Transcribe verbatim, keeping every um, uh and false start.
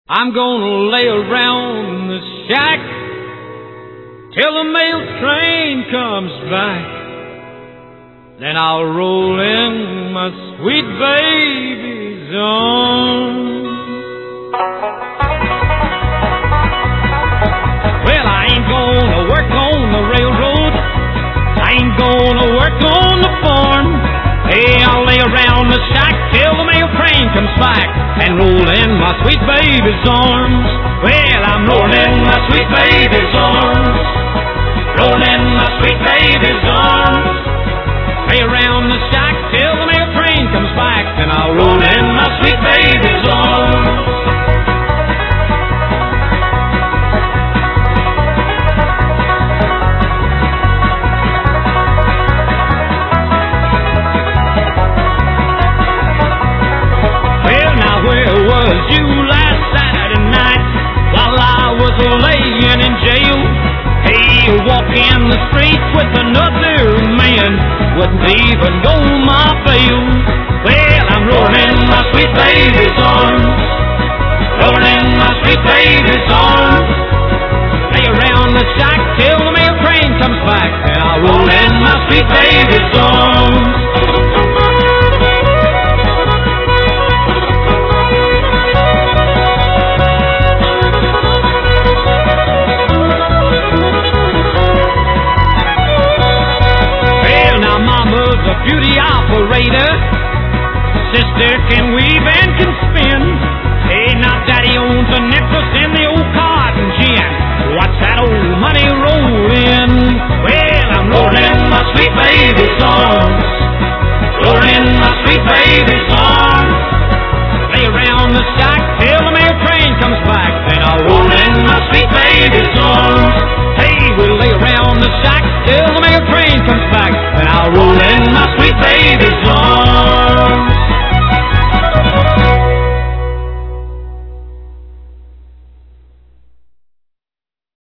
I'm gonna lay around the shack till the mail train comes back. Then I'll roll in my sweet baby's arms. Well, I ain't gonna work on the railroad, I ain't gonna work on the farm. Hey, I'll lay around the shack till the mail train comes back and roll in my sweet baby's arms. Well, I'm rolling in my sweet baby's arms, rolling in my sweet baby's arms. Lay around the shack till the mail train comes back, and I'll roll in my sweet baby's arms. Laying in jail, hey, walk in the streets with another man, wouldn't even go my bail. Well, I'm rolling in my sweet baby's arms, rolling in my sweet baby's arms. Lay around the shack till the mail train comes back, and I'll roll in my sweet baby's arms. Beauty operator, sister can weave and can spin. Hey, now daddy owns a necklace in the old cotton gin. Watch that old money roll in. Well, I'm rolling my sweet baby's arms, rolling my sweet baby's arms.